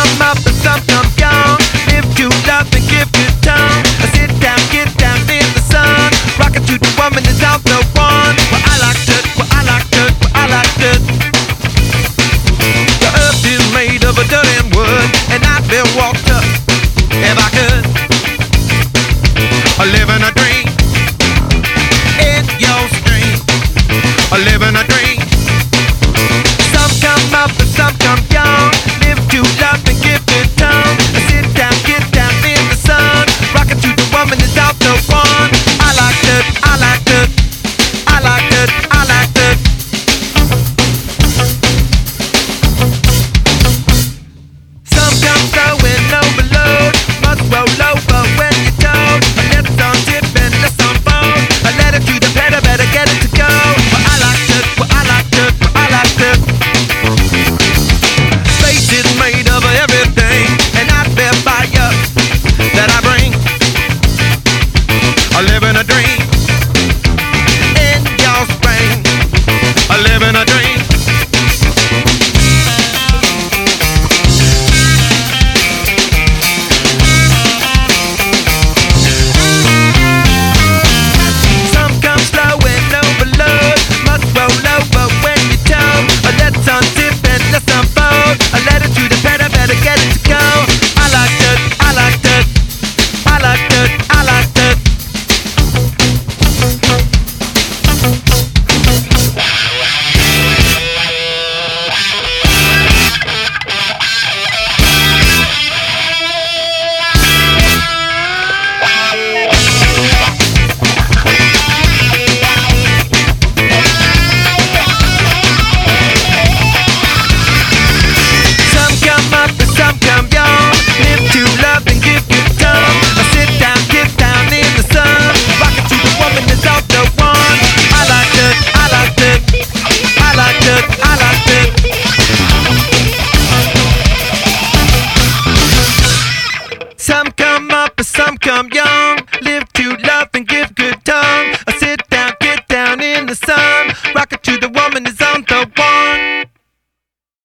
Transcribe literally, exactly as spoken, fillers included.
come up and some come young. Live to love and give you tongue. I sit down, get down in the sun. Rockin' to the woman is out the one. Well, I like to, well, I like to, well, I like to. The earth is made of a dirt and wood, and I'd be walked up if I could. I live in a dream, in your stream. I live in a dream. Some come up and some come young. Live to love and give it tongue. I sit down, get down in the sun. Rockin' to the woman is out the one. I like that, I like that, I like that, I like that. Some come slow and overload. Must roll over when you're told. I let it on tip and let's unfold. I let it to the pedal, better get it to go. Well, I like that, well, I like that, well, I like that. Space is made of everything, and I bear fire that I bring. I live in a dream, in your spring. I live in a dream. Some come slow and overload. Must roll over when you're told. Let's untip and let's unfold. I let it to the pedal, better get it to go. I like that, I like that, I like that, I like that. Some come up and some come young. Live to love and give you tongue. I sit down, get down in the sun. Rockin' to the woman is out the one. I like that, I like that, I like that, I like that. Some come up and some come young.